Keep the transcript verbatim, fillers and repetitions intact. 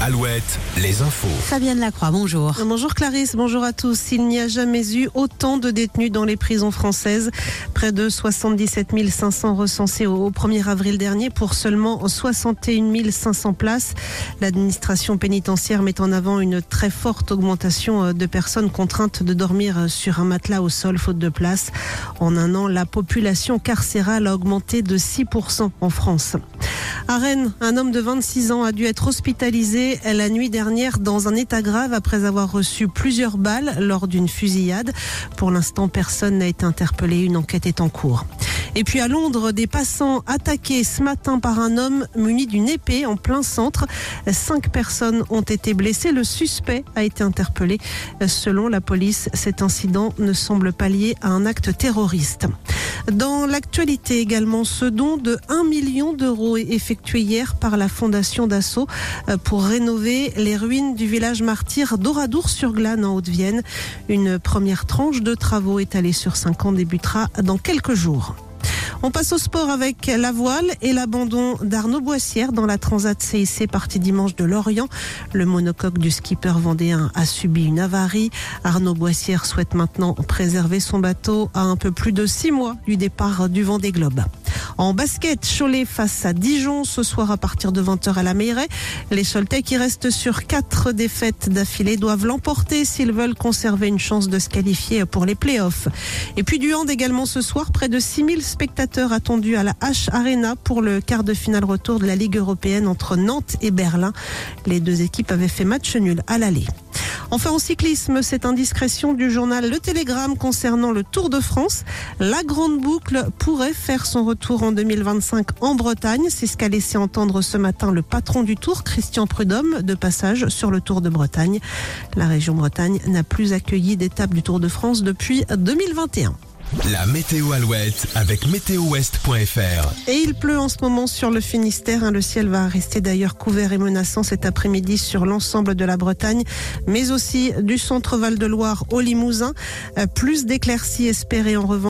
Alouette, les infos. Fabienne Lacroix, bonjour. Bonjour Clarisse, bonjour à tous. Il n'y a jamais eu autant de détenus dans les prisons françaises. Près de soixante-dix-sept mille cinq cents recensés au premier avril dernier pour seulement soixante et une mille cinq cents places. L'administration pénitentiaire met en avant une très forte augmentation de personnes contraintes de dormir sur un matelas au sol faute de place. En un an, la population carcérale a augmenté de six pour cent en France. À Rennes, un homme de vingt-six ans a dû être hospitalisé la nuit dernière dans un état grave après avoir reçu plusieurs balles lors d'une fusillade. Pour l'instant, personne n'a été interpellé. Une enquête est en cours. Et puis à Londres, des passants attaqués ce matin par un homme muni d'une épée en plein centre. Cinq personnes ont été blessées. Le suspect a été interpellé. Selon la police, cet incident ne semble pas lié à un acte terroriste. Dans l'actualité également, ce don de un million d'euros est effectué hier par la Fondation Dassault pour rénover les ruines du village martyr d'Oradour-sur-Glane en Haute-Vienne. Une première tranche de travaux étalée sur cinq ans débutera dans quelques jours. On passe au sport avec la voile et l'abandon d'Arnaud Boissière dans la Transat C I C partie dimanche de Lorient. Le monocoque du skipper vendéen a subi une avarie. Arnaud Boissière souhaite maintenant préserver son bateau à un peu plus de six mois du départ du Vendée Globe. En basket, Cholet face à Dijon ce soir à partir de vingt heures à la Meilleraie. Les Choletais qui restent sur quatre défaites d'affilée doivent l'emporter s'ils veulent conserver une chance de se qualifier pour les playoffs. Et puis du hand également ce soir, près de six mille spectateurs attendus à la H Arena pour le quart de finale retour de la Ligue européenne entre Nantes et Berlin. Les deux équipes avaient fait match nul à l'aller. Enfin, en cyclisme, cette indiscrétion du journal Le Télégramme concernant le Tour de France. La grande boucle pourrait faire son retour en deux mille vingt-cinq en Bretagne. C'est ce qu'a laissé entendre ce matin le patron du Tour, Christian Prudhomme, de passage sur le Tour de Bretagne. La région Bretagne n'a plus accueilli d'étape du Tour de France depuis deux mille vingt et un. La météo Alouette avec météo ouest point f r. Et il pleut en ce moment sur le Finistère. Le ciel va rester d'ailleurs couvert et menaçant cet après-midi sur l'ensemble de la Bretagne, mais aussi du centre Val-de-Loire au Limousin. Plus d'éclaircies espérées en revanche.